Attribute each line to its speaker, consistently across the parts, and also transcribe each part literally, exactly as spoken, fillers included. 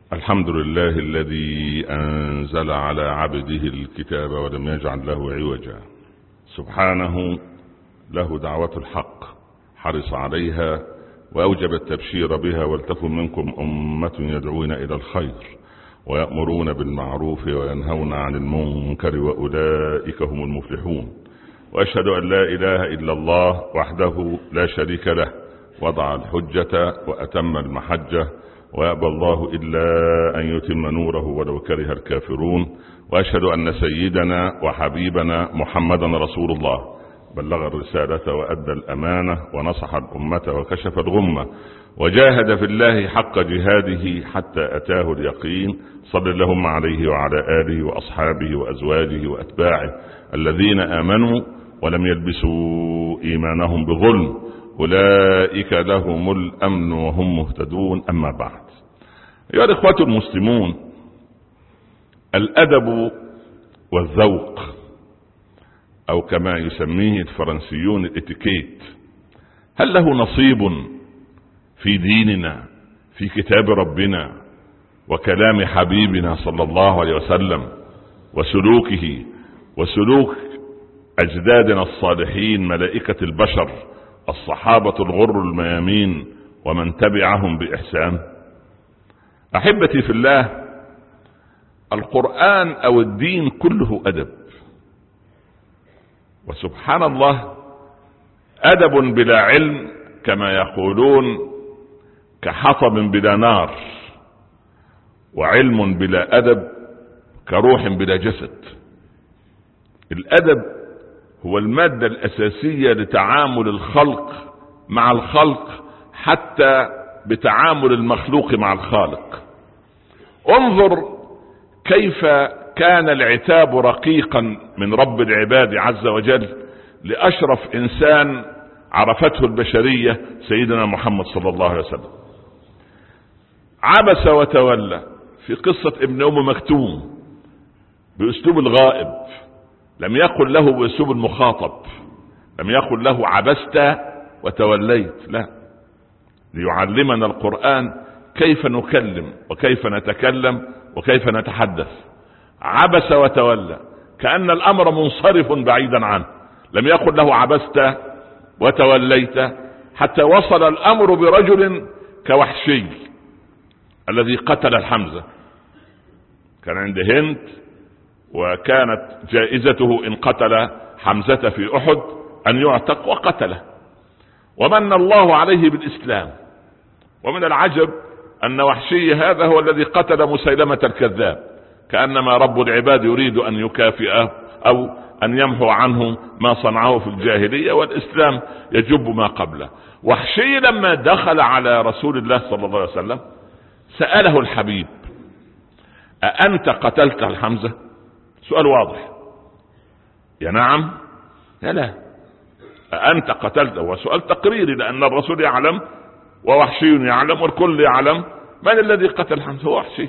Speaker 1: الحمد لله الذي أنزل على عبده الكتاب ولم يجعل له عوجا. سبحانه له دعوة الحق حرص عليها وأوجب التبشير بها، ولتكن منكم أمة يدعون إلى الخير ويأمرون بالمعروف وينهون عن المنكر وأولئك هم المفلحون. وأشهد أن لا إله إلا الله وحده لا شريك له، وضع الحجة وأتم المحجة، ويأبى الله إلا أن يتم نوره ولو كره الكافرون. وأشهد أن سيدنا وحبيبنا محمدا رسول الله، بلغ الرسالة وأدى الأمانة ونصح الأمة وكشف الغمة، وجاهد في الله حق جهاده حتى أتاه اليقين. صل اللهم عليه وعلى آله وأصحابه وأزواجه وأتباعه الذين آمنوا ولم يلبسوا إيمانهم بظلم، أولئك لهم الأمن وهم مهتدون. أما بعد، أيها الإخوة المسلمون، الأدب والذوق، أو كما يسميه الفرنسيون الاتيكيت، هل له نصيب في ديننا، في كتاب ربنا وكلام حبيبنا صلى الله عليه وسلم وسلوكه وسلوك أجدادنا الصالحين ملائكة البشر الصحابة الغر الميامين ومن تبعهم بإحسان؟ أحبتي في الله، القرآن أو الدين كله أدب، وسبحان الله أدب بلا علم كما يقولون كحطب بلا نار، وعلم بلا أدب كروح بلا جسد. الأدب هو المادة الأساسية لتعامل الخلق مع الخلق، حتى بتعامل المخلوق مع الخالق. انظر كيف كان العتاب رقيقا من رب العباد عز وجل لأشرف إنسان عرفته البشرية سيدنا محمد صلى الله عليه وسلم. عبس وتولى في قصة ابن أم مكتوم بأسلوب الغائب، لم يقل له بأسلوب المخاطب، لم يقل له عبست وتوليت، لا، ليعلمنا القرآن كيف نكلم وكيف نتكلم وكيف نتحدث. عبس وتولى كأن الأمر منصرف بعيدا عنه، لم يقل له عبست وتوليت، حتى وصل الأمر برجل كوحشي الذي قتل الحمزة. كان عند هند، وكانت جائزته إن قتل حمزة في أحد أن يعتق، وقتله، ومن الله عليه بالإسلام. ومن العجب أن وحشي هذا هو الذي قتل مسيلمة الكذاب، كأنما رب العباد يريد أن يكافئه أو أن يمحو عنه ما صنعه في الجاهلية، والإسلام يجب ما قبله. وحشي لما دخل على رسول الله صلى الله عليه وسلم سأله الحبيب: أأنت قتلت الحمزة؟ سؤال واضح، يا نعم يا لا. أأنت قتلت؟ هو سؤال تقريري، لأن الرسول يعلم ووحشي يعلم والكل يعلم من الذي قتل حمزة، هو وحشي.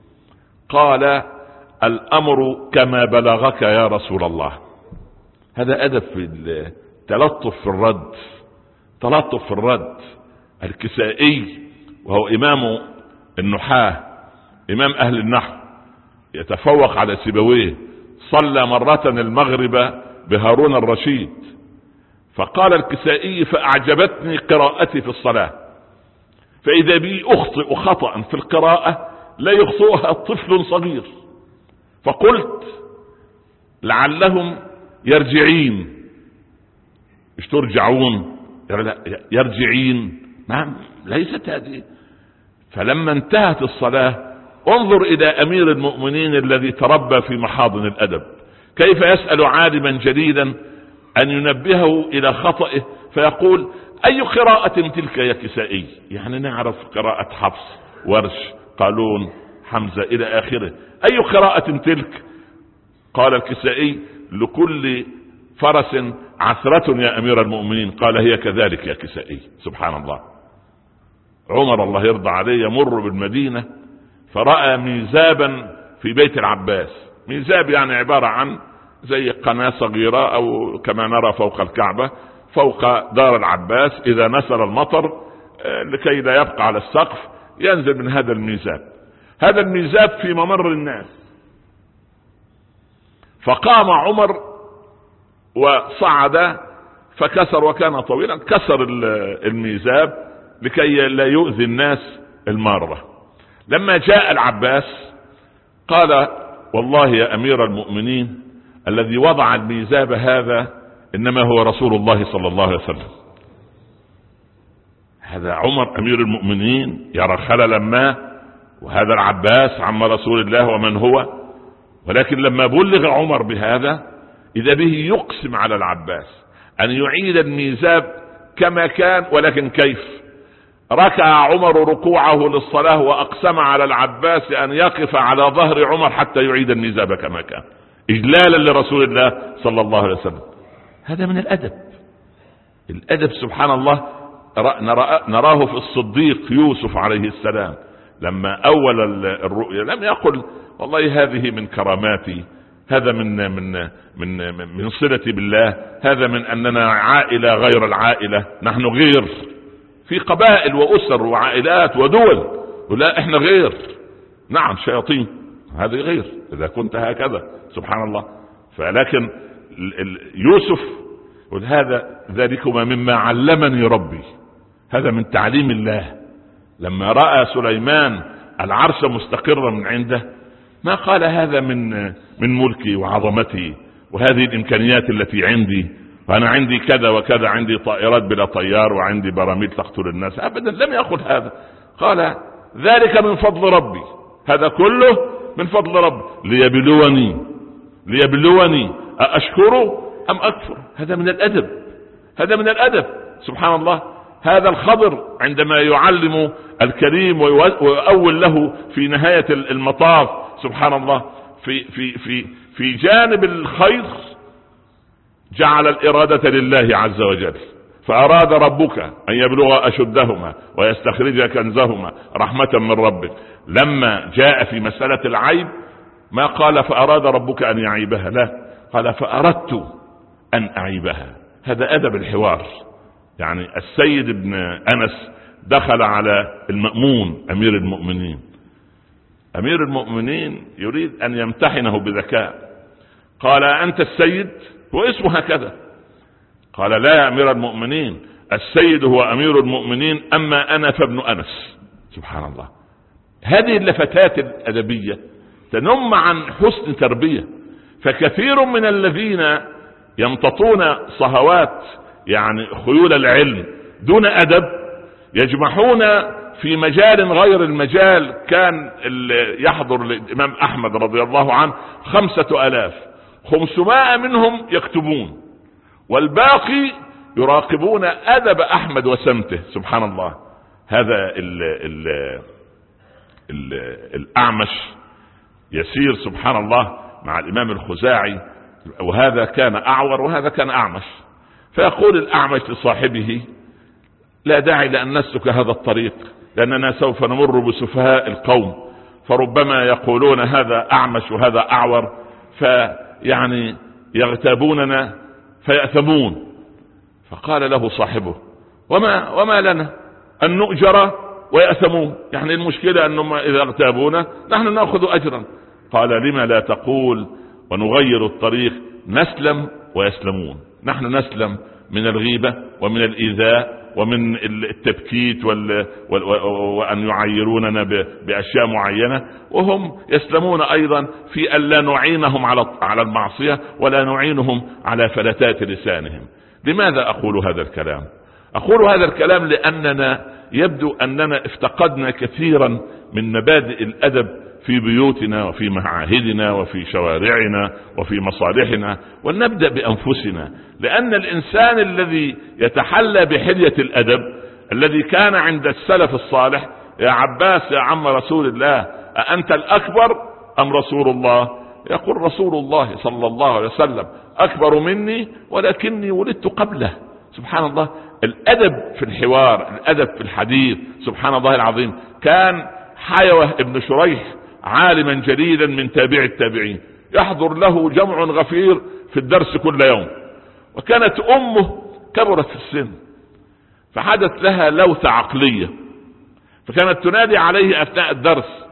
Speaker 1: قال: الأمر كما بلغك يا رسول الله. هذا أدب في التلطف في الرد، تلطف في الرد. الكسائي وهو إمام النحاة، إمام أهل النحو، يتفوق على سيبويه، صلى مرة المغرب بهارون الرشيد، فقال الكسائي: فأعجبتني قراءتي في الصلاة، فإذا بي أخطئ خطأ في القراءة لا يخطئها طفل صغير، فقلت لعلهم يرجعين. مش ترجعون، يرجعين، نعم، ليست هذه. فلما انتهت الصلاة انظر إلى أمير المؤمنين الذي تربى في محاضن الأدب، كيف يسأل عالما جليلا أن ينبهه إلى خطئه، فيقول: أي قراءة تلك يا كسائي؟ يعني نعرف قراءة حفص، ورش، قالون، حمزة إلى آخره. أي قراءة تلك؟ قال الكسائي: لكل فرس عثرة يا أمير المؤمنين. قال: هي كذلك يا كسائي. سبحان الله. عمر الله يرضى عليه يمر بالمدينة فرأى ميزابا في بيت العباس. ميزاب يعني عبارة عن زي قناة صغيرة، أو كما نرى فوق الكعبة فوق دار العباس، إذا نزل المطر لكي لا يبقى على السقف ينزل من هذا الميزاب. هذا الميزاب في ممر الناس. فقام عمر وصعد فكسر، وكان طويلا، كسر الميزاب لكي لا يؤذي الناس المارة. لما جاء العباس قال: والله يا أمير المؤمنين الذي وضع الميزاب هذا إنما هو رسول الله صلى الله عليه وسلم. هذا عمر أمير المؤمنين يرى خللا ما، وهذا العباس عم رسول الله ومن هو، ولكن لما بلغ عمر بهذا إذا به يقسم على العباس أن يعيد الميزاب كما كان، ولكن كيف؟ ركع عمر ركوعه للصلاة وأقسم على العباس أن يقف على ظهر عمر حتى يعيد الميزاب كما كان، إجلالا لرسول الله صلى الله عليه وسلم. هذا من الأدب. الأدب سبحان الله نراه في الصديق يوسف عليه السلام لما أول الرؤيا لم يقل والله هذه من كراماتي، هذا من من من من صلتي بالله، هذا من أننا عائلة غير العائلة، نحن غير في قبائل وأسر وعائلات ودول، ولا احنا غير. نعم شياطين، هذه غير إذا كنت هكذا سبحان الله. فلكن يوسف يقول هذا ذلكما مما علمني ربي، هذا من تعليم الله. لما رأى سليمان العرش مستقرا من عنده ما قال هذا من من ملكي وعظمتي وهذه الإمكانيات التي عندي، وأنا عندي كذا وكذا، عندي طائرات بلا طيار وعندي براميل تقتل الناس، أبدا لم يقل هذا. قال ذلك من فضل ربي، هذا كله من فضل ربي ليبلوني ليبلوني أأشكر أم أكفر. هذا من الأدب، هذا من الأدب سبحان الله. هذا الخضر عندما يعلم الكريم ويؤول له في نهاية المطاف سبحان الله في في في في جانب الخير جعل الإرادة لله عز وجل. فأراد ربك أن يبلغ أشدهما ويستخرج كنزهما رحمة من ربك. لما جاء في مسألة العيب ما قال فأراد ربك أن يعيبها، لا، قال فأردت أن أعيبها. هذا أدب الحوار. يعني السيد ابن أنس دخل على المأمون أمير المؤمنين، أمير المؤمنين يريد أن يمتحنه بذكاء. قال أنت السيد؟ هو اسمه هكذا. قال لا يا أمير المؤمنين، السيد هو أمير المؤمنين، أما أنا فابن أنس. سبحان الله. هذه اللفتات الأدبية تنم عن حسن تربية. فكثير من الذين يمتطون صهوات يعني خيول العلم دون أدب يجمعون في مجال غير المجال. كان يحضر الإمام أحمد رضي الله عنه خمسة ألاف خمسمائة منهم يكتبون، والباقي يراقبون أدب أحمد وسمته سبحان الله. هذا ال ال ال الأعمش يسير سبحان الله مع الإمام الخزاعي، وهذا كان أعور وهذا كان أعمش. فيقول الأعمش لصاحبه لا داعي لأن نسلك هذا الطريق، لأننا سوف نمر بسفهاء القوم، فربما يقولون هذا أعمش وهذا أعور فيعني يغتابوننا فيأثمون. فقال له صاحبه وما, وما لنا أن نؤجر ويأثمون، يعني المشكلة أنهم إذا اغتابونا نحن نأخذ أجرا. قال لما لا تقول ونغير الطريق نسلم ويسلمون. نحن نسلم من الغيبة ومن الإيذاء ومن التبكيت وال... وال... وأن يعيروننا ب... بأشياء معينة، وهم يسلمون أيضا في أن لا نعينهم على على المعصية ولا نعينهم على فلتات لسانهم. لماذا أقول هذا الكلام؟ أقول هذا الكلام لأننا يبدو أننا افتقدنا كثيرا من مبادئ الأدب في بيوتنا وفي معاهدنا وفي شوارعنا وفي مصالحنا، ونبدأ بأنفسنا. لأن الإنسان الذي يتحلى بحلية الأدب الذي كان عند السلف الصالح، يا عباس يا عم رسول الله أأنت الأكبر أم رسول الله؟ يقول رسول الله صلى الله عليه وسلم أكبر مني ولكني ولدت قبله. سبحان الله. الأدب في الحوار، الأدب في الحديث سبحان الله العظيم. كان حيوة ابن شريح عالما جليلا من تابع التابعين، يحضر له جمع غفير في الدرس كل يوم، وكانت أمه كبرت في السن فحدث لها لوثة عقلية، فكانت تنادي عليه أثناء الدرس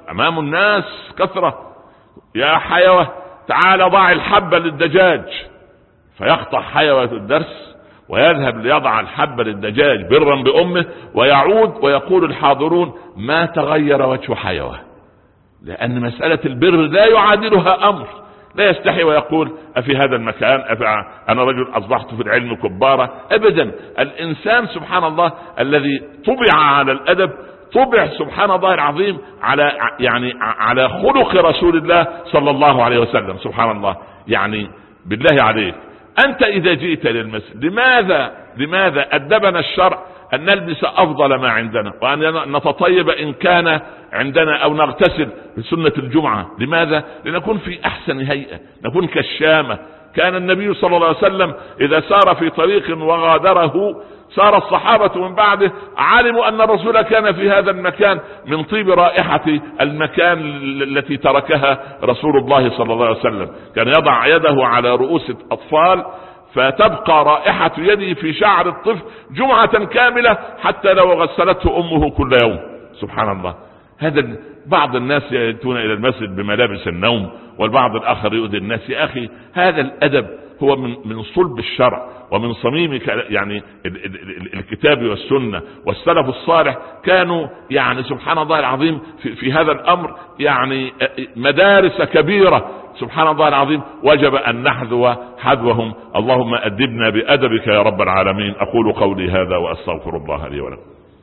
Speaker 1: امام الناس كثرة، يا حيوة تعال ضع الحبة للدجاج، فيقطع حيوة الدرس ويذهب ليضع الحبة للدجاج برا بأمه، ويعود ويقول الحاضرون ما تغير وجه حيوة، لأن مسألة البر لا يعادلها أمر. لا يستحي ويقول أفي هذا المكان أنا رجل أصبحت في العلم كبارة، أبدا. الإنسان سبحان الله الذي طبع على الأدب طبع سبحان الله العظيم على يعني على خلق رسول الله صلى الله عليه وسلم. سبحان الله، يعني بالله عليك أنت إذا جئت للمسجد لماذا لماذا أدبنا الشرع أن نلبس أفضل ما عندنا، وأن نتطيب إن كان عندنا، أو نغتسل في سنة الجمعة؟ لماذا؟ لنكون في أحسن هيئة، نكون كالشامة. كان النبي صلى الله عليه وسلم إذا سار في طريق وغادره صار الصحابة من بعده علموا أن الرسول كان في هذا المكان من طيب رائحة المكان التي تركها رسول الله صلى الله عليه وسلم. كان يضع يده على رؤوس الأطفال فتبقى رائحة يده في شعر الطفل جمعة كاملة حتى لو غسلته أمه كل يوم. سبحان الله. هذا بعض الناس يأتون إلى المسجد بملابس النوم، والبعض الآخر يؤذي الناس. يا أخي هذا الأدب هو من من صلب الشرع ومن صميم يعني الكتاب والسنة، والسلف الصالح كانوا يعني سبحان الله العظيم في, في هذا الأمر يعني مدارس كبيرة. سبحان الله العظيم، وجب أن نحذو حذوهم. اللهم أدبنا بأدبك يا رب العالمين. أقول قولي هذا وأستغفر الله لي ولكم.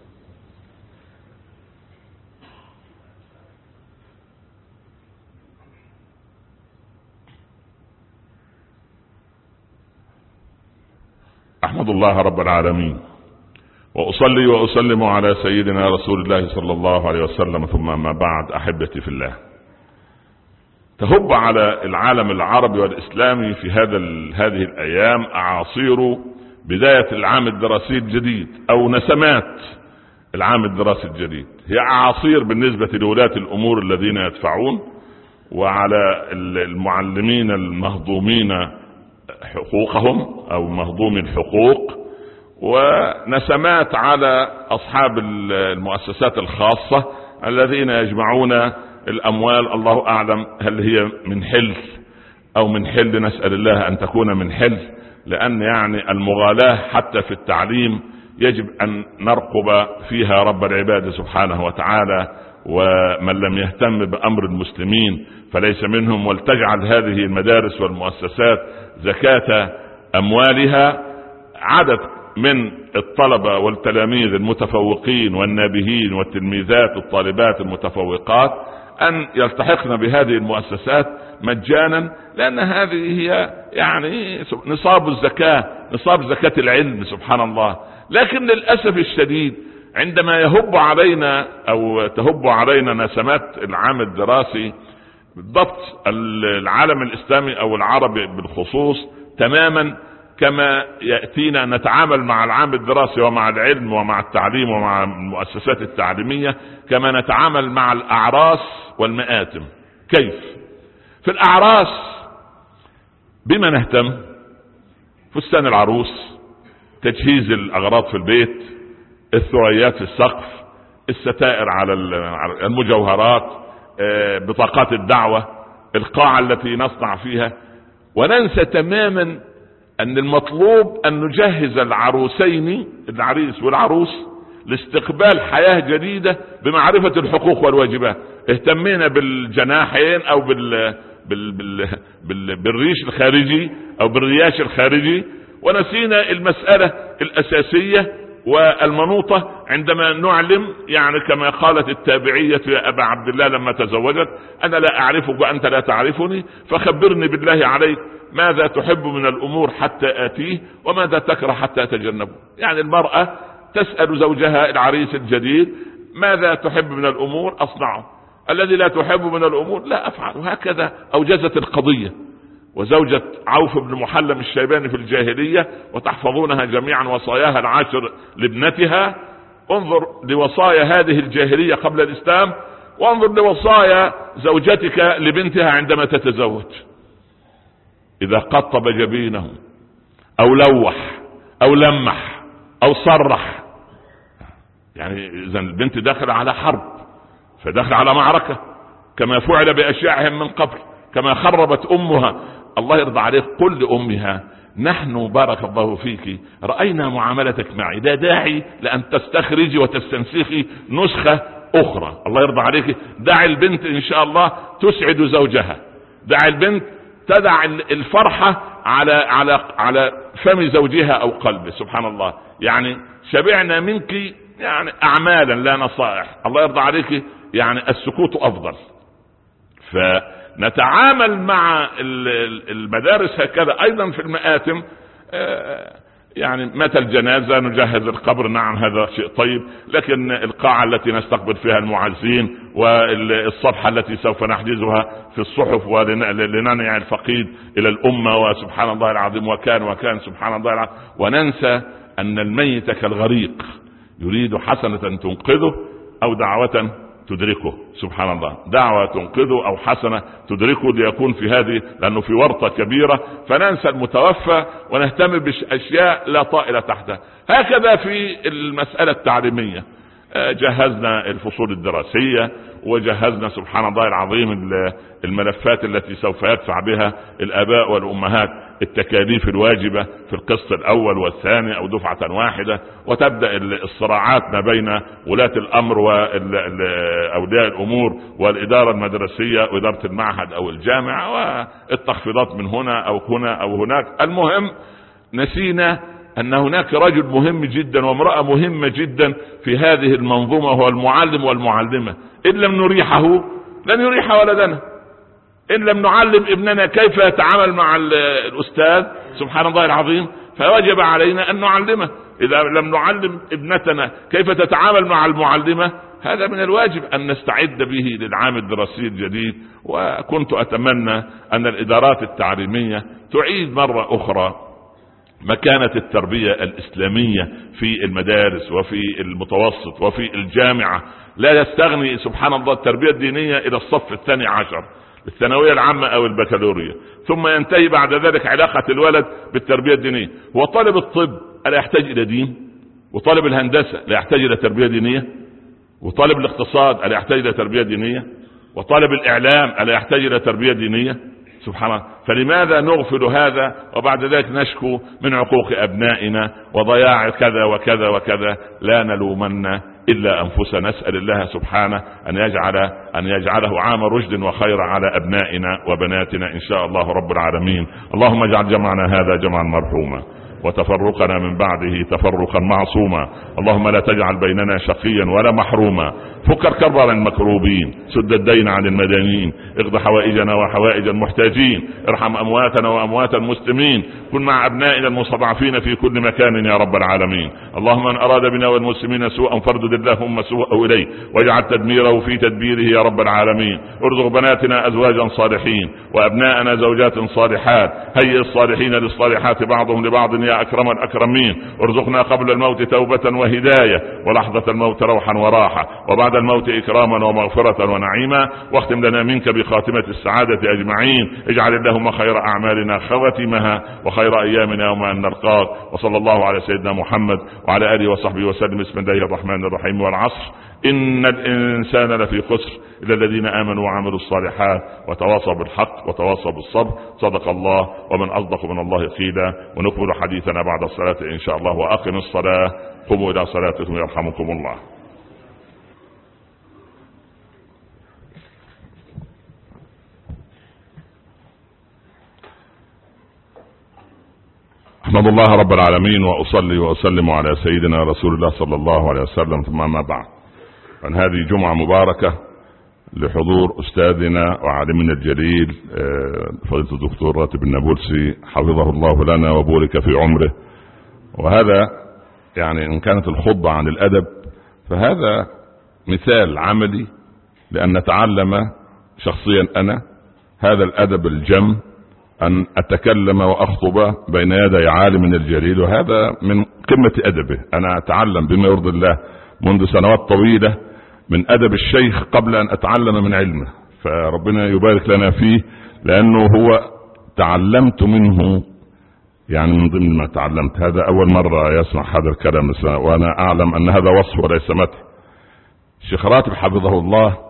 Speaker 1: أحمد الله رب العالمين، وأصلي وأسلم على سيدنا رسول الله صلى الله عليه وسلم، ثم ما بعد. أحبتي في الله، تهب على العالم العربي والإسلامي في هذا هذه الأيام أعاصير بداية العام الدراسي الجديد، أو نسمات العام الدراسي الجديد. هي أعاصير بالنسبة لولاة الأمور الذين يدفعون، وعلى المعلمين المهضومين حقوقهم أو مهضوم الحقوق، ونسمات على أصحاب المؤسسات الخاصة الذين يجمعون الأموال. الله أعلم هل هي من حل أو من حل، نسأل الله أن تكون من حل، لأن يعني المغالاة حتى في التعليم يجب أن نرقب فيها رب العباد سبحانه وتعالى. ومن لم يهتم بأمر المسلمين فليس منهم، ولتجعل هذه المدارس والمؤسسات زكاة أموالها. عدد من الطلبة والتلاميذ المتفوقين والنابهين والتلميذات الطالبات المتفوقات أن يلتحقن بهذه المؤسسات مجانا، لأن هذه هي يعني نصاب الزكاة، نصاب زكاة العلم. سبحان الله. لكن للأسف الشديد عندما يهب علينا أو تهب علينا نسمات العام الدراسي، بالضبط العالم الإسلامي أو العربي بالخصوص تماما كما يأتينا نتعامل مع العام الدراسي ومع العلم ومع التعليم ومع المؤسسات التعليمية كما نتعامل مع الأعراس والمآتم. كيف؟ في الأعراس بما نهتم؟ فستان العروس، تجهيز الأغراض في البيت، الثريات في السقف، الستائر على المجوهرات، بطاقات الدعوة، القاعة التي نصنع فيها. وننسى تماما أن المطلوب أن نجهز العروسين، العريس والعروس، لاستقبال حياة جديدة بمعرفة الحقوق والواجبات. اهتمينا بالجناحين أو بال... بال... بال... بال... بالريش الخارجي أو بالرياش الخارجي، ونسينا المسألة الأساسية والمنوطة عندما نعلم، يعني كما قالت التابعية يا أبا عبد الله لما تزوجت: أنا لا أعرفك وأنت لا تعرفني، فخبرني بالله عليك ماذا تحب من الأمور حتى آتيه، وماذا تكره حتى أتجنبه. يعني المرأة تسأل زوجها العريس الجديد: ماذا تحب من الأمور أصنعه، الذي لا تحب من الأمور لا أفعل. وهكذا أوجزت القضية. وزوجة عوف بن محلم الشيباني في الجاهلية، وتحفظونها جميعا، وصاياها العاشر لابنتها. انظر لوصايا هذه الجاهلية قبل الإسلام، وانظر لوصايا زوجتك لبنتها عندما تتزوج: إذا قطب جبينه أو لوح أو لمح أو صرح. يعني إذا البنت داخل على حرب، فداخل على معركة، كما فعل بأشياعهم من قبل، كما خربت أمها. الله يرضى عليك قل لأمها نحن بارك الله فيك رأينا معاملتك معي لا داعي لأن تستخرجي وتستنسخي نسخة أخرى. الله يرضى عليك دع البنت إن شاء الله تسعد زوجها، دع البنت تدع الفرحة على على على فم زوجها أو قلبه. سبحان الله، يعني شبعنا منك يعني أعمالا لا نصائح. الله يرضى عليك يعني السكوت أفضل. فنتعامل مع المدارس هكذا. أيضا في المآتم يعني متى الجنازة نجهز القبر، نعم هذا شيء طيب، لكن القاعة التي نستقبل فيها المعزين والصفحة التي سوف نحجزها في الصحف ولننع الفقيد إلى الأمة، وسبحان الله العظيم وكان وكان سبحان الله العظيم، وننسى أن الميت كالغريق يريد حسنة تنقذه أو دعوة تدركه. سبحان الله، دعوة تنقذه أو حسنة تدركه ليكون في هذه، لأنه في ورطة كبيرة، فننسى المتوفى ونهتم بأشياء لا طائلة تحتها. هكذا في المسألة التعليمية، جهزنا الفصول الدراسية وجهزنا سبحان الله العظيم الملفات التي سوف يدفع بها الآباء والأمهات التكاليف الواجبة في القسط الأول والثاني أو دفعة واحدة، وتبدأ الصراعات ما بين ولاة الأمر وأولياء الأمور والإدارة المدرسية وإدارة المعهد أو الجامعة، والتخفيضات من هنا أو هنا أو هناك. المهم نسينا أن هناك رجل مهم جدا وامرأة مهمة جدا في هذه المنظومة، هو المعلم والمعلمة. إن لم نريحه لن يريح ولدنا، إن لم نعلم ابننا كيف يتعامل مع الأستاذ سبحان الله العظيم فوجب علينا أن نعلمه. إذا لم نعلم ابنتنا كيف تتعامل مع المعلمة هذا من الواجب أن نستعد به للعام الدراسي الجديد. وكنت أتمنى أن الإدارات التعليمية تعيد مرة أخرى مكانة التربية الإسلامية في المدارس وفي المتوسط وفي الجامعة. لا يستغني سبحان الله التربية الدينية إلى الصف الثاني عشر، الثانوية العامة أو البكالوريا، ثم ينتهي بعد ذلك علاقة الولد بالتربية الدينية. وطالب الطب ألا يحتاج إلى دين؟ وطالب الهندسة لا يحتاج إلى تربية دينية؟ وطالب الاقتصاد ألا يحتاج إلى تربية دينية؟ وطالب الإعلام ألا يحتاج إلى تربية دينية؟ سبحان الله. فلماذا نغفل هذا وبعد ذلك نشكو من عقوق أبنائنا وضياع كذا وكذا وكذا؟ لا نلومن إلا أنفسنا. نسأل الله سبحانه أن يجعل أن يجعله عام رشد وخير على أبنائنا وبناتنا إن شاء الله رب العالمين. اللهم اجعل جمعنا هذا جمعا مرحوما وتفرقنا من بعده تفرقا معصوما. اللهم لا تجعل بيننا شقيا ولا محروما. فك كرب المكروبين، سد الدين عن المدينين، اقض حوائجنا وحوائج المحتاجين، ارحم أمواتنا وأموات المسلمين، كن مع أبنائنا المستضعفين في كل مكان يا رب العالمين. اللهم من أراد بنا والمسلمين سوءا فاردد اللهم سوءه إليه واجعل تدميره في تدبيره يا رب العالمين. ارزق بناتنا أزواجا صالحين وأبناءنا زوجات صالحات، هيئ الصالحين للصالحات بعضهم لبعض يا أكرم الأكرمين. ارزقنا قبل الموت توبة وهداية ولحظة الموت روحا وراحة وبعد الموت إكراما ومغفرة ونعيما. واختم لنا منك بخاتمة السعادة أجمعين. اجعل اللهم خير أعمالنا خواتمها وخير أيامنا يوم أن نلقاك. وصلى الله على سيدنا محمد وعلى آله وصحبه وسلم. بسم الله الرحمن الرحيم. والعصر إن الإنسان لفي خسر إلا الذين آمنوا وعملوا الصالحات وتواصوا بالحق وتواصوا بالصبر. صدق الله ومن أصدق من الله قيلا. ونكمل حديثنا بعد الصلاة إن شاء الله. وأقم الصلاة قوموا إلى صلاتكم يرحمكم الله. أحمد الله رب العالمين وأصلي وأسلم على سيدنا رسول الله صلى الله عليه وسلم، ثم ما بعد. عن هذه جمعة مباركة لحضور أستاذنا وعالمنا الجليل فضيلة الدكتور راتب النابلسي حفظه الله لنا وبارك في عمره. وهذا يعني إن كانت الخطبة عن الأدب فهذا مثال عملي لأن نتعلم شخصيا أنا هذا الأدب الجم، أن أتكلم وأخطب بين يدي عالم الجليل، وهذا من قمة أدبه. أنا أتعلم بما يرضي الله منذ سنوات طويلة من أدب الشيخ قبل أن أتعلم من علمه، فربنا يبارك لنا فيه، لأنه هو تعلمت منه يعني من ضمن ما تعلمت. هذا أول مرة يسمع هذا الكلام وأنا أعلم أن هذا وصف وليس مدح. الشيخ راتب حفظه الله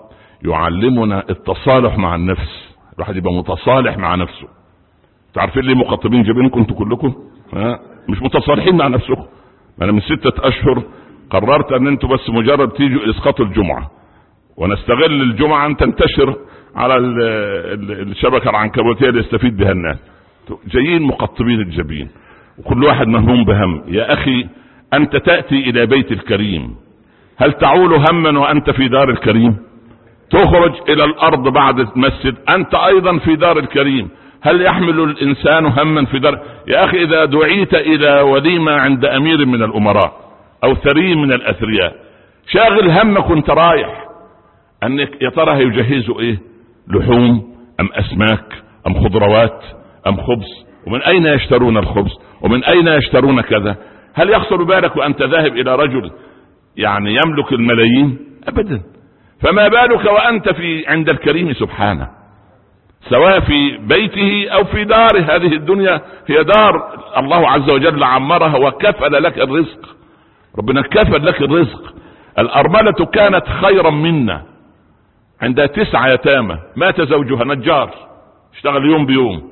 Speaker 1: يعلمنا التصالح مع النفس، الواحد يبقى متصالح مع نفسه. تعرفين ليه مقطبين جبينكم انتوا كلكم؟ ها؟ مش متصالحين مع نفسكم. انا من ستة اشهر قررت ان انتوا بس مجرد تيجوا اسقاط الجمعة، ونستغل الجمعة ان تنتشر على الشبكة العنكبوتية اللي يستفيد بها الناس. جايين مقطبين الجبين وكل واحد مهموم بهم. يا اخي انت تأتي الى بيت الكريم، هل تعول هما وانت في دار الكريم؟ تخرج الى الارض بعد المسجد انت ايضا في دار الكريم، هل يحمل الانسان هما في دار؟ يا اخي اذا دعيت الى وليمة عند امير من الامراء او ثري من الاثرياء، شاغل همك وانت رايح انك يا ترى هيجهزوا ايه؟ لحوم ام اسماك ام خضروات ام خبز؟ ومن اين يشترون الخبز؟ ومن اين يشترون كذا؟ هل يخطر بالك وانت ذاهب الى رجل يعني يملك الملايين؟ ابدا. فما بالك وانت في عند الكريم سبحانه، سواء في بيته او في داره. هذه الدنيا هي دار الله عز وجل عمرها وكفل لك الرزق، ربنا كفل لك الرزق. الارملة كانت خيرا منا، عندها تسعة يتامى، مات زوجها نجار اشتغل يوم بيوم،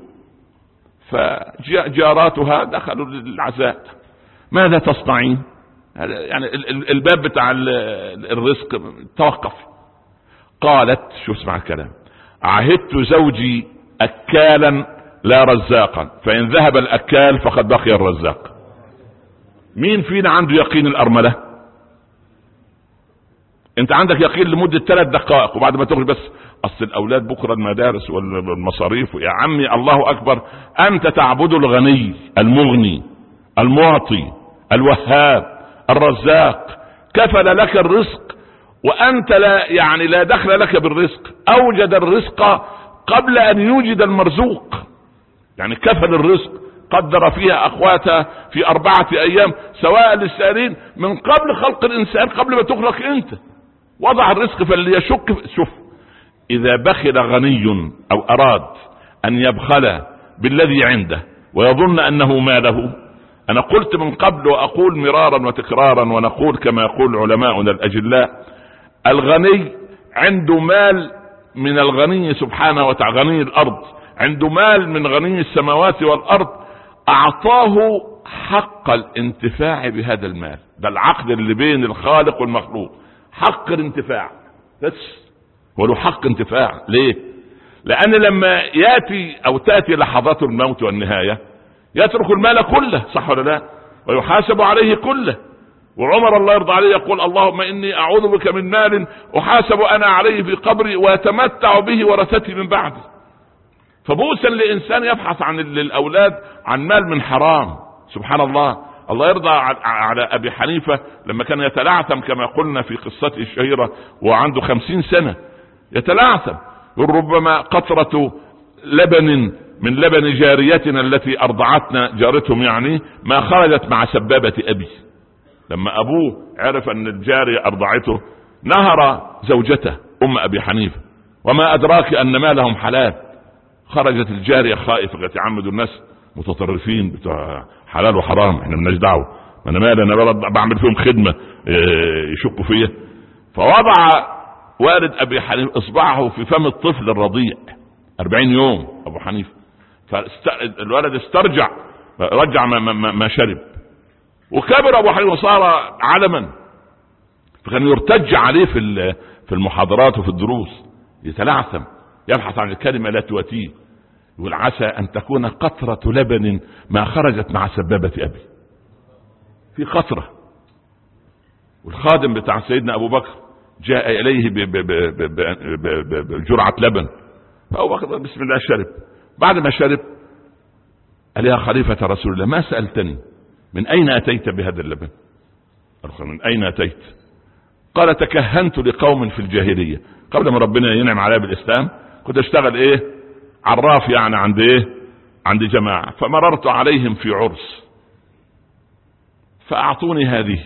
Speaker 1: فجاراتها دخلوا للعزاء، ماذا تصنعين؟ يعني الباب بتاع الرزق توقف. قالت شو اسمع الكلام، عهدت زوجي اكالا لا رزاقا، فان ذهب الاكال فقد بقي الرزاق. مين فينا عنده يقين الارملة؟ انت عندك يقين لمدة ثلاث دقائق وبعد ما تخرج بس اصل الاولاد بكرة المدارس والمصاريف. يا عمي الله اكبر، انت تعبد الغني المغني المعطي الوهاب الرزاق، كفل لك الرزق وانت لا يعني لا دخل لك بالرزق. اوجد الرزق قبل ان يوجد المرزوق، يعني كفل الرزق، قدر فيها اخواتها في اربعة ايام سواء للسائلين من قبل خلق الانسان، قبل ما تخلق انت وضع الرزق. فليشك. شوف، اذا بخل غني او اراد ان يبخل بالذي عنده ويظن انه ماله، انا قلت من قبل واقول مرارا وتكرارا ونقول كما يقول علماؤنا الاجلاء، الغني عنده مال من الغني سبحانه وتعالى، غني الارض عنده مال من غني السماوات والارض، اعطاه حق الانتفاع بهذا المال. ده العقد اللي بين الخالق والمخلوق، حق الانتفاع بس، وله حق انتفاع. ليه؟ لان لما ياتي او تاتي لحظات الموت والنهاية يترك المال كله، صح ولا لا؟ ويحاسب عليه كله. وعمر الله يرضى عليه يقول اللهم اني اعوذ بك من مال احاسب انا عليه في قبري ويتمتع به ورثتي من بعدي. فبؤسا لانسان يبحث عن للاولاد عن مال من حرام. سبحان الله. الله يرضى على ابي حنيفة لما كان يتلعثم كما قلنا في قصته الشهيرة وعنده خمسين سنة يتلعثم، ربما قطرة لبن من لبن جاريتنا التي ارضعتنا، جارتهم يعني، ما خرجت مع سبابة ابي. لما ابوه عرف ان الجارية ارضعته نهر زوجته ام ابي حنيفة، وما ادراك ان مالهم حلال. خرجت الجارية خائفة، قالت يا عم دول الناس متطرفين بتوع حلال وحرام، احنا مالناش دعوه، ما انا مالي، انا بعمل فيهم خدمه يشكوا فيا. فوضع والد ابي حنيفه اصبعه في فم الطفل الرضيع أربعين يوم ابو حنيفه، فالولد استرجع، رجع ما, ما, ما شرب، وكبر ابو حنيفه وصار علما. فكان يرتج عليه في في المحاضرات وفي الدروس، يتلعثم يبحث عن الكلمه لا تواتيه، يقول عسى ان تكون قطرة لبن ما خرجت مع سبابة ابي. في قطرة. والخادم بتاع سيدنا ابو بكر جاء اليه بجرعة لبن، فابو بكر بسم الله شرب. بعد ما شرب قال يا خليفة رسول الله ما سألتني من اين اتيت بهذا اللبن؟ من اين اتيت؟ قال تكهنت لقوم في الجاهلية، قبل ما ربنا ينعم عليها بالاسلام كنت اشتغل ايه؟ عراف يعني عند ايه؟ عند جماعة، فمررت عليهم في عرس فاعطوني هذه.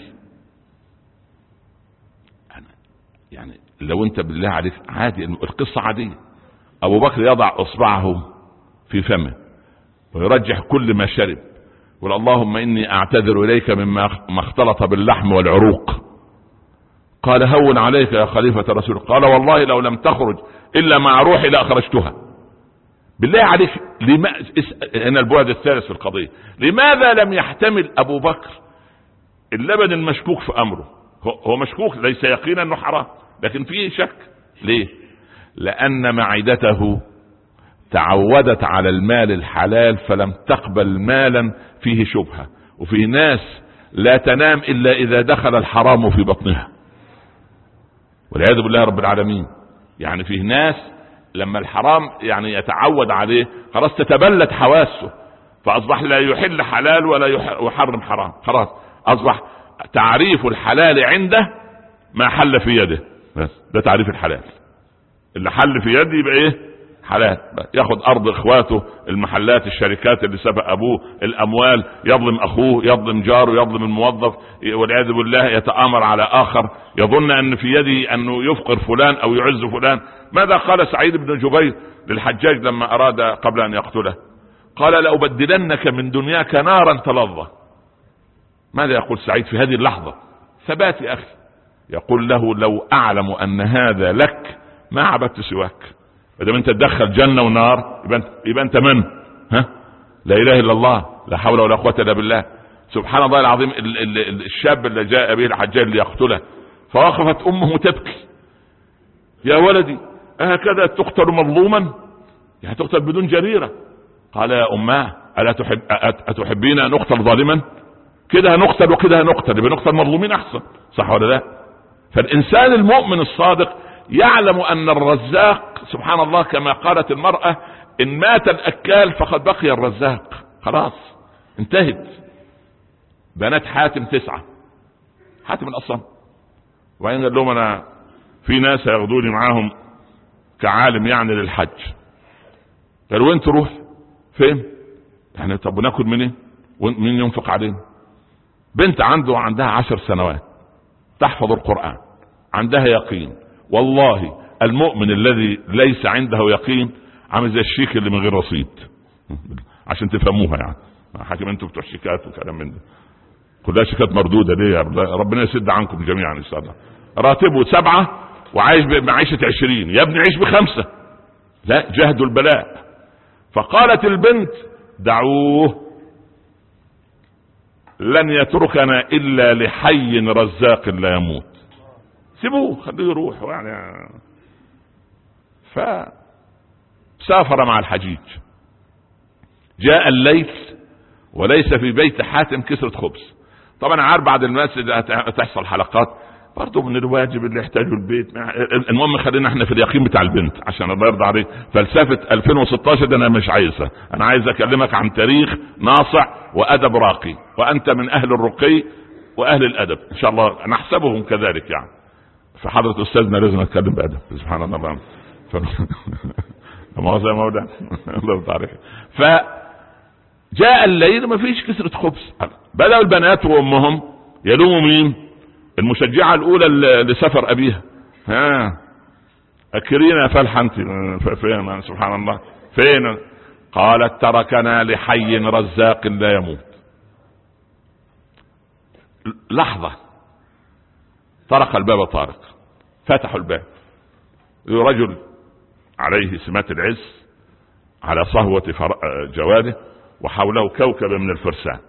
Speaker 1: يعني لو انت بالله عليك عادي، القصة عادية. ابو بكر يضع اصبعه في فمه ويرجح كل ما شرب، يقول اللهم اني اعتذر اليك مما ما اختلط باللحم والعروق. قال هون عليك يا خليفة رسول. قال والله لو لم تخرج إلا مع روحي لأخرجتها. بالله عليك لما هنا البعد الثالث في القضية، لماذا لم يحتمل أبو بكر اللبن المشكوك في أمره؟ هو مشكوك ليس يقينا أنه حرام، لكن فيه شك. ليه؟ لأن معدته تعودت على المال الحلال فلم تقبل مالا فيه شبهة. وفي ناس لا تنام إلا إذا دخل الحرام في بطنها، والعياذ بالله رب العالمين. يعني فيه ناس لما الحرام يعني يتعود عليه خلاص تتبلد حواسه، فأصبح لا يحل حلال ولا يحرم حرام. خلاص أصبح تعريف الحلال عنده ما حل في يده، بس ده تعريف الحلال. اللي حل في يده يبقى ايه؟ حلال. ياخد ارض اخواته، المحلات، الشركات اللي سبق ابوه، الاموال، يظلم اخوه، يظلم جاره، يظلم الموظف، والعياذ بالله يتآمر على اخر، يظن ان في يده انه يفقر فلان او يعز فلان. ماذا قال سعيد بن جبير للحجاج لما اراد قبل ان يقتله؟ قال لأبدلنك من دنياك نارا تلظى. ماذا يقول سعيد في هذه اللحظة؟ ثبات يا اخي. يقول له لو اعلم ان هذا لك ما عبدت سواك. اذا انت تدخل جنة ونار يبقى انت, يبقى انت من ها؟ لا اله الا الله، لا حول ولا قوة الا بالله. سبحان الله العظيم. ال ال ال الشاب اللي جاء به الحجاج ليقتله فوقفت امه تبكي: يا ولدي أهكذا تقتل مظلوما؟ يعني تقتل بدون جريرة. قال يا اماه الا تحب اتحبين ان نقتل ظالما؟ كده هنقتل وكده هنقتل، يبقى نقتل مظلومين احسن، صح ولا لا؟ فالانسان المؤمن الصادق يعلم ان الرزاق سبحان الله كما قالت المرأة: ان مات الاكال فقد بقي الرزاق. خلاص انتهت. بنات حاتم تسعة، حاتم الاصم، وبعدين قال لهم انا في ناس ياخذوني معاهم كعالم يعني للحج. قالوا وين تروح؟ فين؟ يعني طب ناكل منين؟ ومين ينفق علينا؟ بنت عنده عندها عشر سنوات تحفظ القرآن، عندها يقين. والله المؤمن الذي ليس عنده يقين عامل زي الشيك اللي من غير رصيد، عشان تفهموها. يعني حاكم انتوا بتوع شيكات وكلام من ده، كلها شيكات مردودة. ليه يا ربنا يسد عنكم جميعا ان شاء الله. راتبه سبعة وعايش بمعيشة عشرين، يا ابني عيش بخمسة. لا، جهدوا البلاء. فقالت البنت: دعوه، لن يتركنا الا لحي رزاق لا يموت. سيبوه خليه يروح. يعني فسافر مع الحجيج. جاء الليل وليس في بيت حاتم كسرة خبز. طبعا عارف بعد المسجد تحصل حلقات برضو من الواجب اللي يحتاجه البيت. المهم خلينا احنا في اليقين بتاع البنت عشان الله يرضى عليك. فلسفة ألفين وستاشر ده انا مش عايزها، انا عايز اكلمك عن تاريخ ناصع وادب راقي، وانت من اهل الرقي واهل الادب ان شاء الله، نحسبهم كذلك. يعني فحضرة استاذنا لازم اتكلم بادب. سبحان الله. ف... ما زي ما ده الله يرضى عليك. فجاء الليل ما فيش كسرة خبز. بدأوا البنات وامهم يلوموا مين؟ المشجعة الاولى لسفر ابيها. ها اكرينا فالحة انت فين؟ سبحان الله فين؟ قالت: تركنا لحي رزاق لا يموت. لحظة طرق الباب طارق، فتحوا الباب. رجل عليه سمات العز، على صهوة جواده، وحوله كوكب من الفرسان.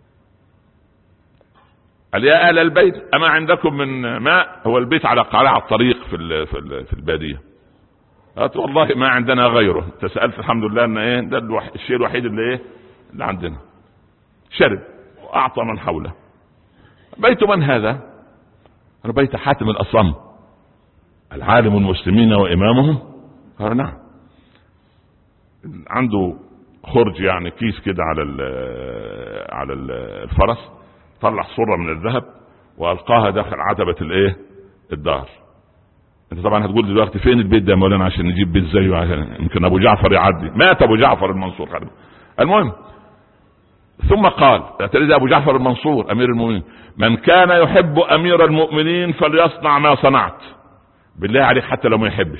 Speaker 1: قال: يا اهل البيت اما عندكم من ماء؟ هو البيت على قارع الطريق في في الباديه. قالت: والله ما عندنا غيره. تسالت الحمد لله ان ايه ده الشيء الوحيد اللي ايه اللي عندنا. شرب واعطى من حوله. بيت من هذا؟ أنا بيت حاتم الأصم، العالم المسلمين وإمامهم. قال: نعم. عنده خرج يعني كيس كده على على الفرس، طلع صورة من الذهب وألقاها داخل عتبة الايه الدار. انت طبعا هتقول دلوقتي فين البيت ده يا مولانا عشان نجيب بيت زيه، عشان يمكن ابو جعفر يعدي. مات ابو جعفر المنصور خليل. المهم ثم قال: تريد ابو جعفر المنصور امير المؤمنين: من كان يحب امير المؤمنين فليصنع ما صنعت. بالله عليك حتى لو ما يحبش،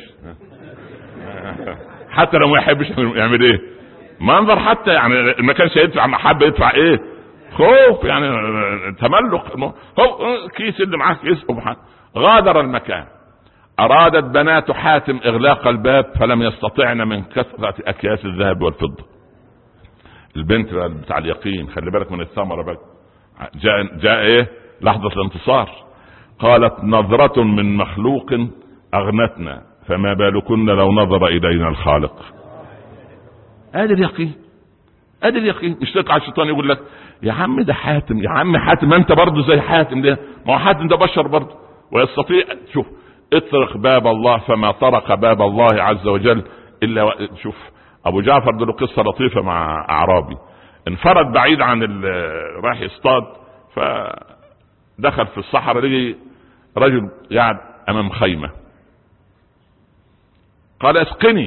Speaker 1: حتى لو ما يحبش يعمل ايه؟ منظر حتى يعني ما كانش يدفع محبة، يدفع ايه؟ خوف يعني تملق. هو كيس اللي معاه كيس. غادر المكان. أرادت بنات حاتم إغلاق الباب فلم يستطعن من كثرة أكياس الذهب والفضة. البنت بتاع اليقين، خلي بالك من الثمرة بقى، جاء, جاء إيه لحظة الانتصار. قالت نظرة من مخلوق أغنتنا فما بالكن لو نظر إلينا الخالق. هذا اليقين، هذا اليقين. مش تطلع الشيطان يقول لك يا عم ده حاتم، يا عم حاتم ما انت برضه زي حاتم ده، ما هو حاتم ده بشر برضه ويستطيع. شوف اطرق باب الله فما طرق باب الله عز وجل الا و... شوف ابو جعفر له قصه لطيفه مع اعرابي، انفرد بعيد عن راح يصطاد، فدخل في الصحراء لقي رجل قاعد امام خيمه، قال اسقني،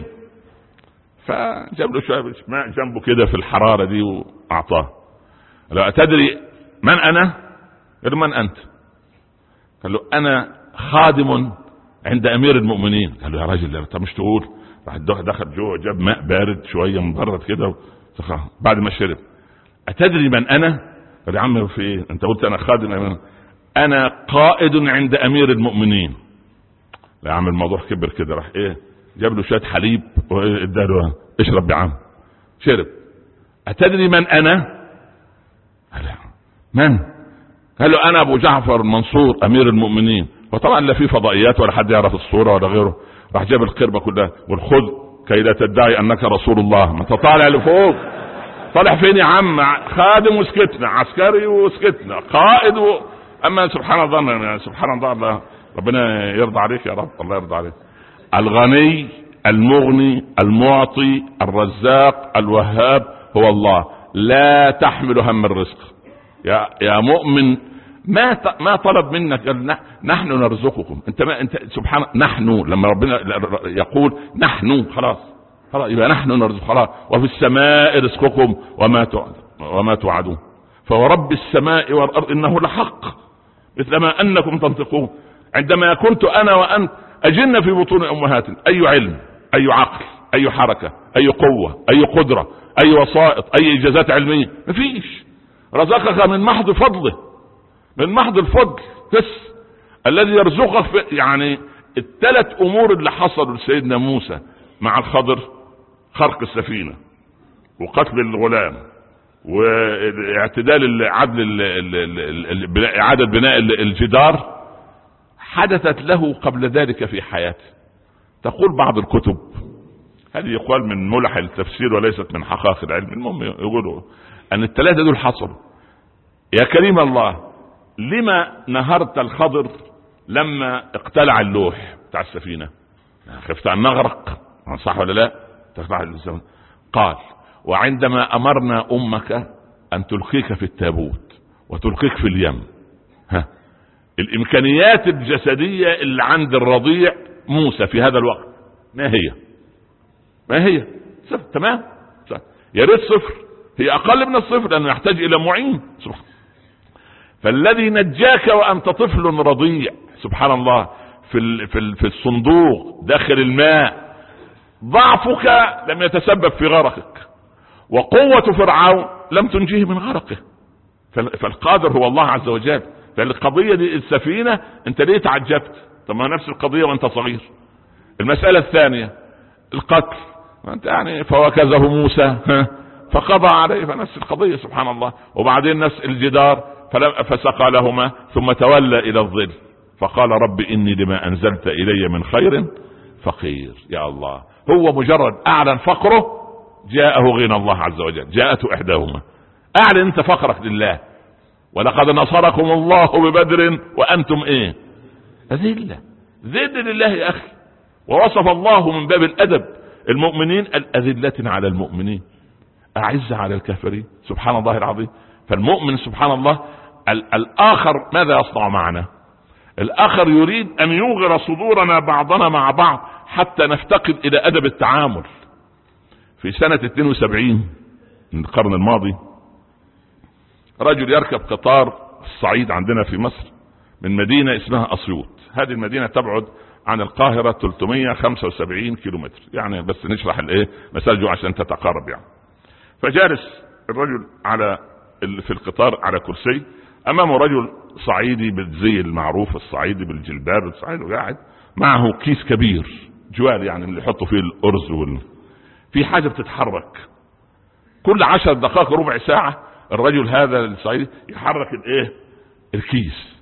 Speaker 1: فجاب له شويه ماء جنبه كده في الحراره دي واعطاه. لا تدري من انا؟ قال من انت؟ قال له انا خادم عند امير المؤمنين. قال له يا راجل انت مش تقول؟ راح دخل جوه جاب ماء بارد شويه مبرد كده، بعد ما شرب اتدري من انا؟ قال يا عم في ايه انت قلت انا خادم أمير. انا قائد عند امير المؤمنين. لا يا عم الموضوع كبر كده، راح ايه جاب له شويه حليب واداله اشرب يا عم، شرب. اتدري من انا؟ قال من؟ قال له انا ابو جعفر المنصور امير المؤمنين. وطبعا لا في فضائيات ولا حد يعرف الصوره ولا غيره. راح جاب القربه كلها والخذ كي لا تدعي انك رسول الله. ما تطالع لفوق، طالع فين يا عم؟ خادم وسكتنا، عسكري وسكتنا، قائد و... اما سبحان الله، سبحان الله، ربنا يرضى عليك يا رب، الله يرضى عليك. الغني المغني المعطي الرزاق الوهاب هو الله، لا تحمل هم الرزق. يا يا مؤمن ما ما طلب منك، نحن نرزقكم. انت ما انت سبحان نحن، لما ربنا يقول نحن خلاص خلاص يبقى نحن نرزق خلاص. وفي السماء رزقكم وما توعدون وما توعدون فورب السماء والارض انه لحق مثل ما انكم تنطقون. عندما كنت انا وانت اجن في بطون امهاتنا، اي علم، اي عقل، اي حركه، اي قوه، اي قدره، اي وسائط، اي انجازات علميه، مفيش. رزقك من محض فضله، من محض الفضل بس الذي يرزقك في يعني الثلاث امور اللي حصلوا لسيدنا موسى مع الخضر: خرق السفينه، وقتل الغلام، واعتدال عدل اعاده بناء الجدار، حدثت له قبل ذلك في حياته. تقول بعض الكتب، هذه يقال من ملح التفسير وليست من حقائق العلم، المهم يقولوا ان الثلاثه دول حصلوا. يا كريم الله، لما نهرت الخضر لما اقتلع اللوح بتاع السفينه؟ خفت ان نغرق، صح ولا لا؟ قال وعندما امرنا امك ان تلقيك في التابوت وتلقيك في اليم. ها الامكانيات الجسديه اللي عند الرضيع موسى في هذا الوقت ما هي؟ ما هي؟ صفر. تمام، يا ريت صفر، هي اقل من الصفر لانه يحتاج الى معين. سبحان. فالذي نجاك وانت طفل رضيع سبحان الله في في في الصندوق داخل الماء، ضعفك لم يتسبب في غرقك، وقوة فرعون لم تنجيه من غرقه. فالقادر هو الله عز وجل. فالقضية دي السفينة انت ليه تعجبت؟ طب ما نفس القضية وانت صغير. المسألة الثانية القتل، انت يعني فوكزه موسى فقضى عليه، فنفس القضية سبحان الله. وبعدين نفس الجدار فسقى لهما ثم تولى الى الظل فقال رب اني لما انزلت الي من خير فقير. يا الله، هو مجرد اعلن فقره جاءه غنى الله عز وجل، جاءته احداهما. اعلن انت فقرك لله. ولقد نصركم الله ببدر وانتم ايه؟ اذله. ذل لله يا اخي. ووصف الله من باب الادب المؤمنين الاذلة على المؤمنين اعز على الكافرين. سبحان الله العظيم. فالمؤمن سبحان الله الاخر ماذا يصنع معنا؟ الاخر يريد ان يوغر صدورنا بعضنا مع بعض حتى نفتقد الى ادب التعامل. في سنة اثنين وسبعين من القرن الماضي رجل يركب قطار الصعيد عندنا في مصر من مدينة اسمها اسيوط. هذه المدينة تبعد عن القاهرة ثلاثمائة وخمسة وسبعين كيلومتر، يعني بس نشرح الايه مساجه عشان تتقارب يعني. فجالس الرجل على في القطار على كرسي، امامه رجل صعيدي بالزي المعروف الصعيدي بالجلباب الصعيدي وقاعد معه كيس كبير جوال يعني اللي يحطوا فيه الارز وال... في حاجة بتتحرك كل عشر دقائق ربع ساعة الرجل هذا الصعيدي يحرك الايه الكيس.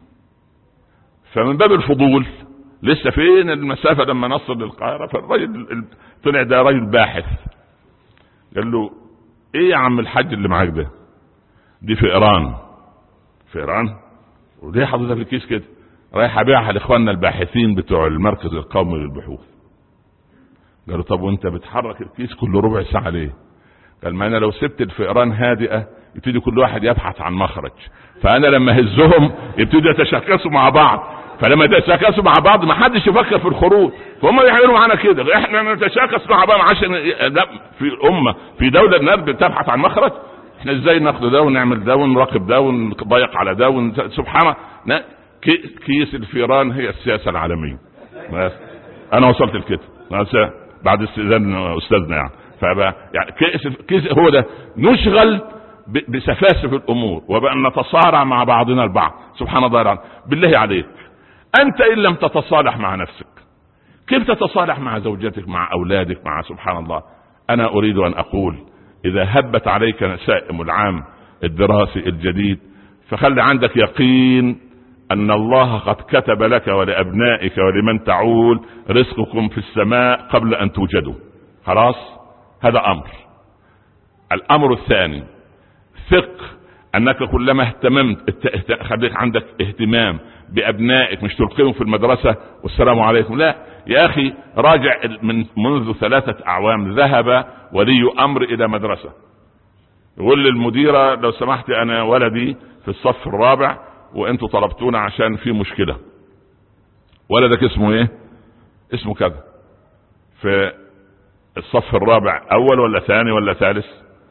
Speaker 1: فمن باب الفضول لسه فين المسافة لما نصل للقاهرة، فالرجل طلع ده رجل باحث قال له ايه يا عم الحاج اللي معاك ده؟ دي في ايران. في ايران؟ وليه حضرتك في الكيس كده؟ رايح ابيعها لاخواننا الباحثين بتوع المركز القومي للبحوث. قالوا طب وانت بتحرك الكيس كل ربع ساعة ليه؟ قال ما انا لو سبت الفئران هادئة يبتدي كل واحد يبحث عن مخرج، فانا لما هزهم يبتدوا يتشاكسوا مع بعض، فلما يتشاكسوا مع بعض ما حدش يفكر في الخروج، فهم يعملوا معانا كده احنا نتشاكس مع بعض عشان لا في امه في دوله الناس بتبحث عن مخرج، احنا ازاي ناخد ده ونعمل ده ونراقب ده ونضيق على ده ون... سبحان الله. كيس الفيران هي السياسه العالميه. بس انا وصلت لكده بعد استئذان استاذنا يعني. فبقى يعني كيس, كيس هو ده نشغل بسفاسف الامور وبان نتصارع مع بعضنا البعض. سبحان الله العظيم. بالله عليك انت ان لم تتصالح مع نفسك كيف تتصالح مع زوجتك مع اولادك مع سبحان الله. انا اريد ان اقول اذا هبت عليك نسائم العام الدراسي الجديد فخلي عندك يقين ان الله قد كتب لك ولابنائك ولمن تعول رزقكم في السماء قبل ان توجدوا. خلاص هذا امر. الامر الثاني ثق انك كلما اهتممت خليك عندك اهتمام بابنائك مش تلقيهم في المدرسة والسلام عليكم، لا يا اخي راجع. من منذ ثلاثة اعوام ذهب ولي امر الى مدرسة يقول للمديرة لو سمحت انا ولدي في الصف الرابع وانتوا طلبتونا عشان في مشكلة. ولدك اسمه ايه؟ اسمه كذا. في الصف الرابع اول ولا ثاني ولا ثالث؟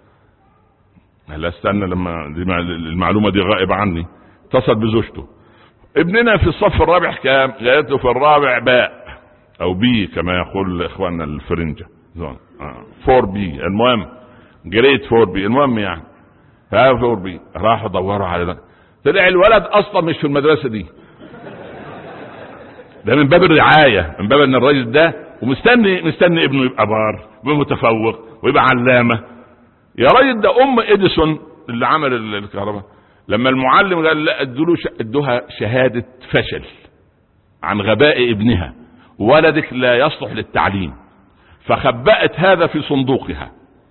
Speaker 1: لا استنى لما دي المعلومة دي غائبة عني. اتصل بزوجته ابننا في الصف الرابع كام؟ جاءته في الرابع باء او بي كما يقول اخواننا الفرنجة فور بي. المهم جريد فور بي المهم يعني ها فور بي. راحوا دوروا على ده طلع الولد اصلا مش في المدرسة دي. ده من باب الرعاية من باب ان الراجل ده ومستني مستني ابنه يبقى بار ويبقى متفوق ويبقى علامة. يا راجل ده ام اديسون اللي عمل الكهرباء لما المعلم قال لا ادوا ادوها شهادة فشل عن غباء ابنها ولدك لا يصلح للتعليم فخبأت هذا في صندوقها.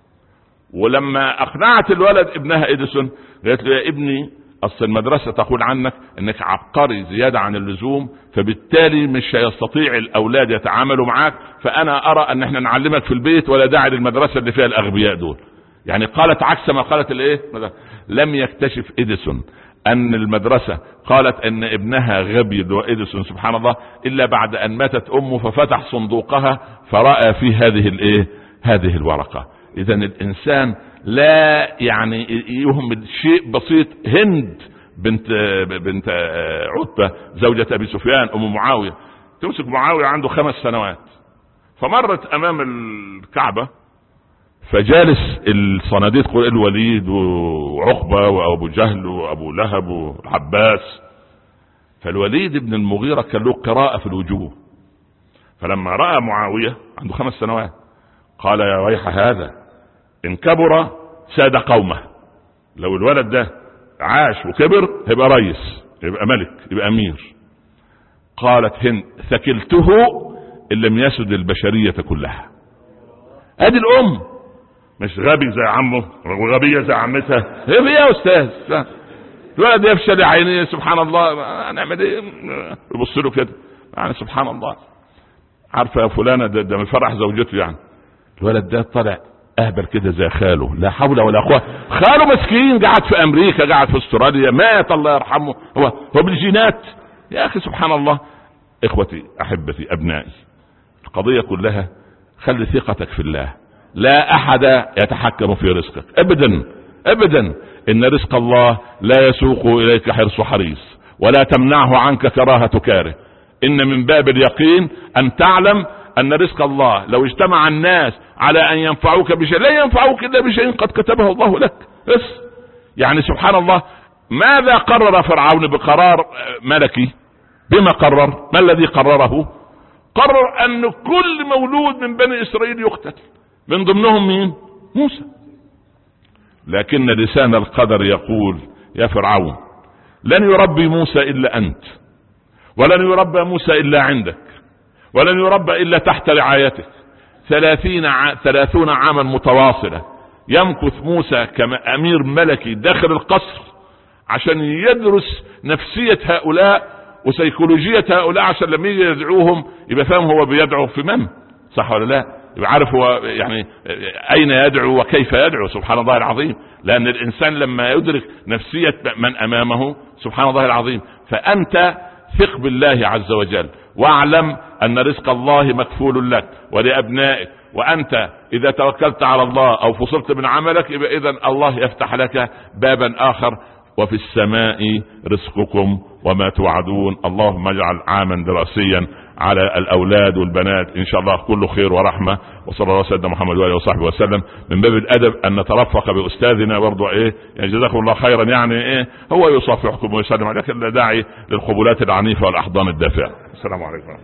Speaker 1: ولما اقنعت الولد ابنها اديسون قالت له يا ابني اصل المدرسة تقول عنك انك عبقري زيادة عن اللزوم فبالتالي مش هيستطيع الاولاد يتعاملوا معاك فانا ارى ان احنا نعلمك في البيت ولا داعي للمدرسة اللي فيها الاغبياء دول. يعني قالت عكس ما قالت الايه. لم يكتشف اديسون ان المدرسة قالت ان ابنها غبي واديسون سبحان الله الا بعد ان ماتت امه ففتح صندوقها فرأى في هذه الايه هذه الورقة. اذا الانسان لا يعني يهمل شيء بسيط. هند بنت بنت عتبة زوجة ابي سفيان ام معاوية تمسك معاوية عنده خمس سنوات فمرت امام الكعبة فجالس الصناديق الوليد وعقبة وابو جهل وابو لهب والعباس. فالوليد بن المغيرة كان له قراءة في الوجوه فلما رأى معاوية عنده خمس سنوات قال يا ويح هذا ان كبر ساد قومه. لو الولد ده عاش وكبر هيبقى رئيس يبقى ملك يبقى امير. قالت هند ثكلته ان لم يسد البشرية كلها. ادي الام مش غبي زي عمه وغبية زي عمتها. ايه يا استاذ الولد يفشل يا عيني سبحان الله نعمل ايه؟ يبص له كده يعني سبحان الله. عارفه يا فلانة ده, ده من فرح زوجته يعني الولد ده طلع اهبل كده زي خاله لا حول ولا قوه. خاله مسكين قاعد في امريكا قاعد في استراليا مات الله يرحمه هو هو بالجينات يا اخي سبحان الله. اخوتي احبتي ابنائي القضية كلها خلي ثقتك في الله. لا احد يتحكم في رزقك ابدا ابدا. ان رزق الله لا يسوق اليك حرص حريص ولا تمنعه عنك كراهة كاره. ان من باب اليقين ان تعلم ان رزق الله لو اجتمع الناس على ان ينفعوك بشيء لا ينفعوك الا بشيء قد كتبه الله لك. بس يعني سبحان الله ماذا قرر فرعون بقرار ملكي؟ بما قرر؟ ما الذي قرره؟ قرر أن كل مولود من بني إسرائيل يقتل، من ضمنهم مين؟ موسى. لكن لسان القدر يقول يا فرعون لن يربي موسى إلا أنت، ولن يربى موسى إلا عندك، ولن يربى إلا تحت رعايتك. ثلاثين ع... ثلاثون عاما متواصلة يمكث موسى كأمير ملكي داخل القصر عشان يدرس نفسية هؤلاء وسيكولوجية هؤلاء، عشان لما يجي يدعوهم يبقى فاهم هو بيدعو في من، صح ولا لا؟ يبقى عارف هو يعني أين يدعو وكيف يدعو. سبحان الله العظيم. لأن الإنسان لما يدرك نفسية من أمامه، سبحان الله العظيم. فأنت ثق بالله عز وجل، واعلم أن رزق الله مكفول لك ولأبنائك، وأنت إذا توكلت على الله أو فصلت من عملك يبقى إذن الله يفتح لك بابا آخر. وفي السماء رزقكم وما توعدون. اللهم اجعل عاما دراسيا على الأولاد والبنات إن شاء الله كله خير ورحمة. وصلى الله على سيدنا محمد وآله وصحبه وسلم. من باب الأدب أن نترفق بأستاذنا برضو إيه، يعني جزاكم الله خيرا، يعني إيه هو يصافحكم ويسلم عليكم، لا داعي للقبلات العنيفة والأحضان الدافئة. السلام عليكم.